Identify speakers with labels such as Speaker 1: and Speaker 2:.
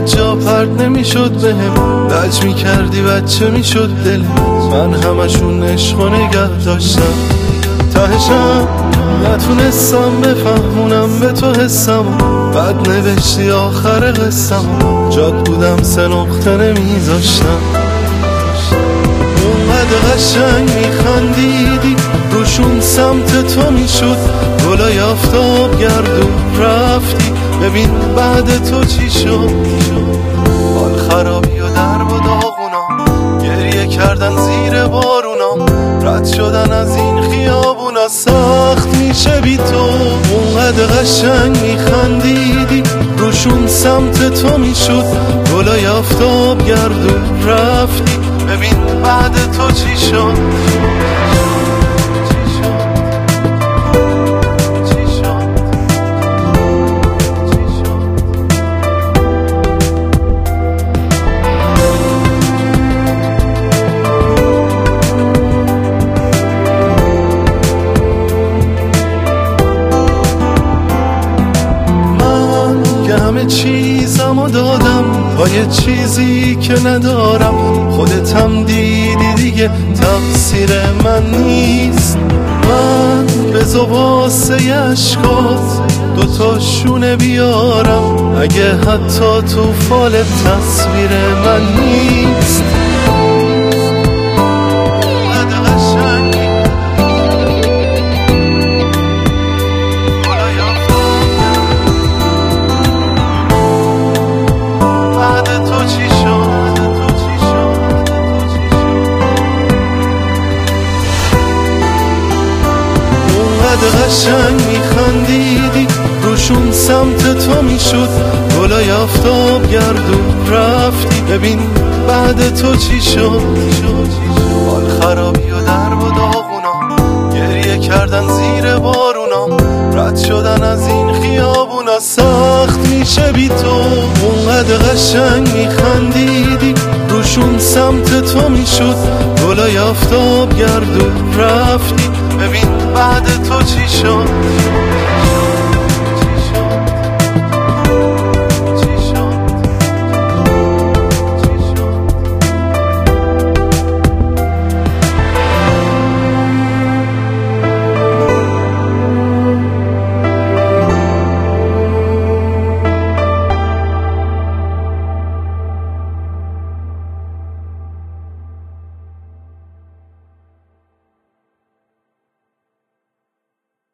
Speaker 1: جا پرد نمیشد بهم، لج میکردی بچه میشد دلم، من همشون عشق و نگه داشتم. تهشم نتونستم بفهمونم به تو حسم، بعد نوشتی آخر قصم، جاد بودم 3 نقطه نمیذاشتم. اونقدر قشنگ میخندیدی روشون سمت تو میشد، گلای آفتاب گردون رفتی، ببین بعد تو چی شد. حال خرابی و درب و داغونا، گریه کردن زیر بارونا، رد شدن از این خیابونا سخت میشه بی تو. اونقدر قشنگ میخندیدی روشون سمت تو میشد، گلای آفتاب گردون رفتی، ببین بعد تو چی شد. همه چیزمو دادم با یه چیزی که ندارم، خودتم دیدی دیگه تقصیر من نیست. من به واسه اشکات 2 تا شونه بیارم، اگه حتی تو فال تصویر من نیست. قشنگ میخندیدی روشون سمت تو میشد، گلای آفتاب گردون رفتی، ببین بعد تو چی شد. حال خرابی و درب و داغونا، گریه کردن زیر بارونا، رد شدن از این خیابونا سخت میشه بی تو. اونقدر قشنگ میخندیدی روشون سمت تو میشد، گلای آفتاب گردون رفتی، ببین بعد تو چی شد.